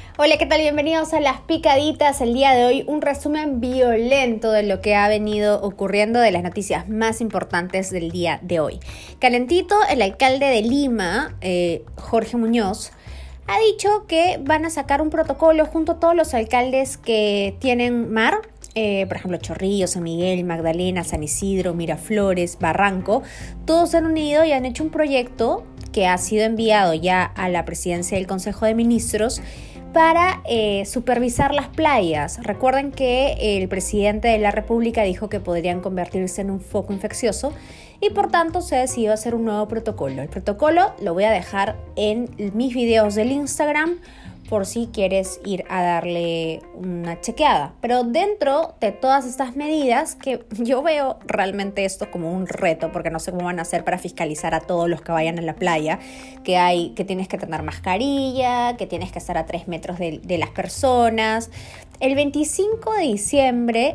Hola, ¿qué tal? Bienvenidos a Las Picaditas. El día de hoy un resumen violento de lo que ha venido ocurriendo, de las noticias más importantes del día de hoy. Calentito, el alcalde de Lima, Jorge Muñoz, ha dicho que van a sacar un protocolo junto a todos los alcaldes que tienen mar. Por ejemplo, Chorrillos, San Miguel, Magdalena, San Isidro, Miraflores, Barranco. Todos se han unido y han hecho un proyecto que ha sido enviado ya a la presidencia del Consejo de Ministros para supervisar las playas. Recuerden que el presidente de la República dijo que podrían convertirse en un foco infeccioso y por tanto se decidió hacer un nuevo protocolo. El protocolo lo voy a dejar en mis videos del Instagram por si quieres ir a darle una chequeada. Pero dentro de todas estas medidas, que yo veo realmente esto como un reto, porque no sé cómo van a hacer para fiscalizar a todos los que vayan a la playa, que tienes que tener mascarilla, que tienes que estar a 3 metros de las personas. El 25 de diciembre,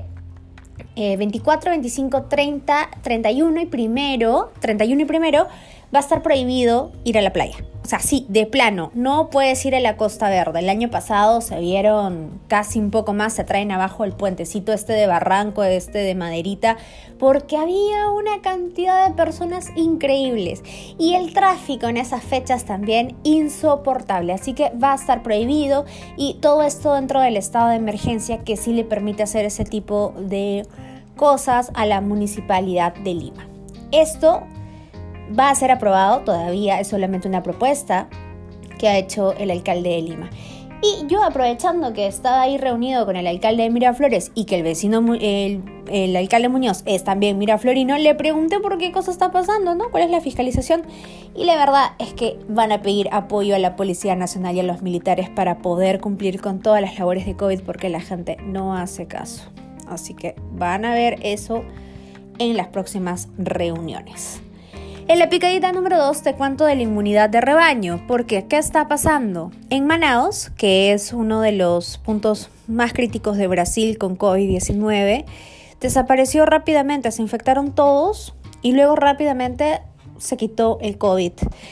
24, 25, 30, 31 y primero, va a estar prohibido ir a la playa. O sea, sí, de plano, no puedes ir a la Costa Verde. El año pasado se vieron casi un poco más, se traen abajo el puentecito de Barranco, de Maderita, porque había una cantidad de personas increíbles. Y el tráfico en esas fechas también insoportable. Así que va a estar prohibido y todo esto dentro del estado de emergencia que sí le permite hacer ese tipo de cosas a la Municipalidad de Lima. Esto va a ser aprobado, todavía es solamente una propuesta que ha hecho el alcalde de Lima. Y yo, aprovechando que estaba ahí reunido con el alcalde de Miraflores y que el vecino, el alcalde Muñoz es también miraflorino, le pregunté por qué cosa está pasando, ¿no? ¿Cuál es la fiscalización? Y la verdad es que van a pedir apoyo a la Policía Nacional y a los militares para poder cumplir con todas las labores de COVID porque la gente no hace caso. Así que van a ver eso en las próximas reuniones. En la picadita número 2 te cuento de la inmunidad de rebaño, porque ¿qué está pasando? En Manaos, que es uno de los puntos más críticos de Brasil con COVID-19, desapareció rápidamente, se infectaron todos y luego rápidamente se quitó el COVID.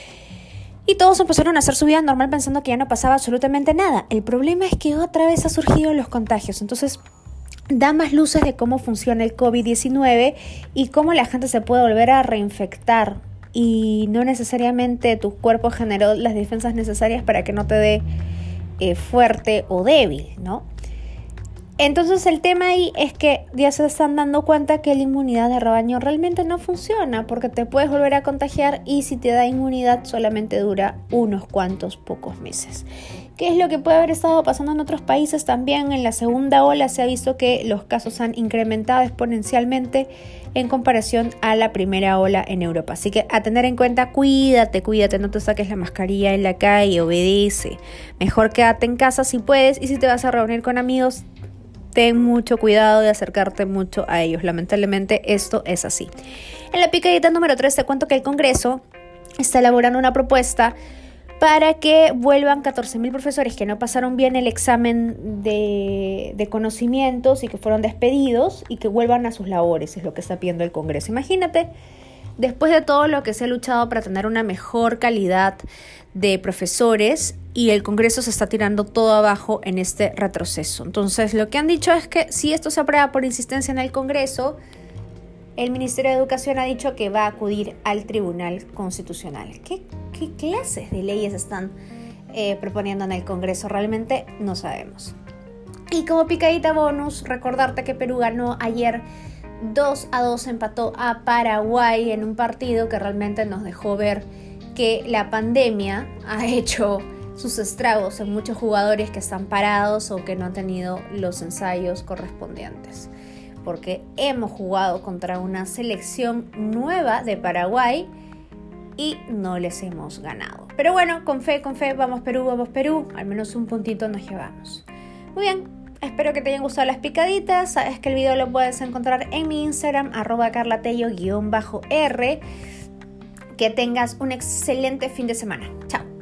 Y todos empezaron a hacer su vida normal pensando que ya no pasaba absolutamente nada. El problema es que otra vez ha surgido los contagios, entonces da más luces de cómo funciona el COVID-19 y cómo la gente se puede volver a reinfectar y no necesariamente tu cuerpo generó las defensas necesarias para que no te dé fuerte o débil, ¿no? Entonces el tema ahí es que ya se están dando cuenta que la inmunidad de rebaño realmente no funciona porque te puedes volver a contagiar y si te da inmunidad solamente dura unos cuantos pocos meses. ¿Qué es lo que puede haber estado pasando en otros países también? En la segunda ola se ha visto que los casos han incrementado exponencialmente en comparación a la primera ola en Europa. Así que a tener en cuenta, cuídate, no te saques la mascarilla en la calle, obedece. Mejor quédate en casa si puedes y si te vas a reunir con amigos, ten mucho cuidado de acercarte mucho a ellos. Lamentablemente esto es así. En la picadita número 3 te cuento que el Congreso está elaborando una propuesta para que vuelvan 14.000 profesores que no pasaron bien el examen de conocimientos y que fueron despedidos y que vuelvan a sus labores, es lo que está pidiendo el Congreso. Imagínate, después de todo lo que se ha luchado para tener una mejor calidad de profesores y el Congreso se está tirando todo abajo en este retroceso. Entonces, lo que han dicho es que si esto se aprueba por insistencia en el Congreso, el Ministerio de Educación ha dicho que va a acudir al Tribunal Constitucional. ¿Qué clases de leyes están proponiendo en el Congreso? Realmente no sabemos. Y como picadita bonus, recordarte que Perú ganó ayer 2-2, empató a Paraguay en un partido que realmente nos dejó ver que la pandemia ha hecho sus estragos en muchos jugadores que están parados o que no han tenido los ensayos correspondientes. Porque hemos jugado contra una selección nueva de Paraguay y no les hemos ganado. Pero bueno, con fe, vamos Perú, al menos un puntito nos llevamos. Muy bien, espero que te hayan gustado las picaditas. Sabes que el video lo puedes encontrar en mi Instagram, @carlatello_r. Que tengas un excelente fin de semana. Chao.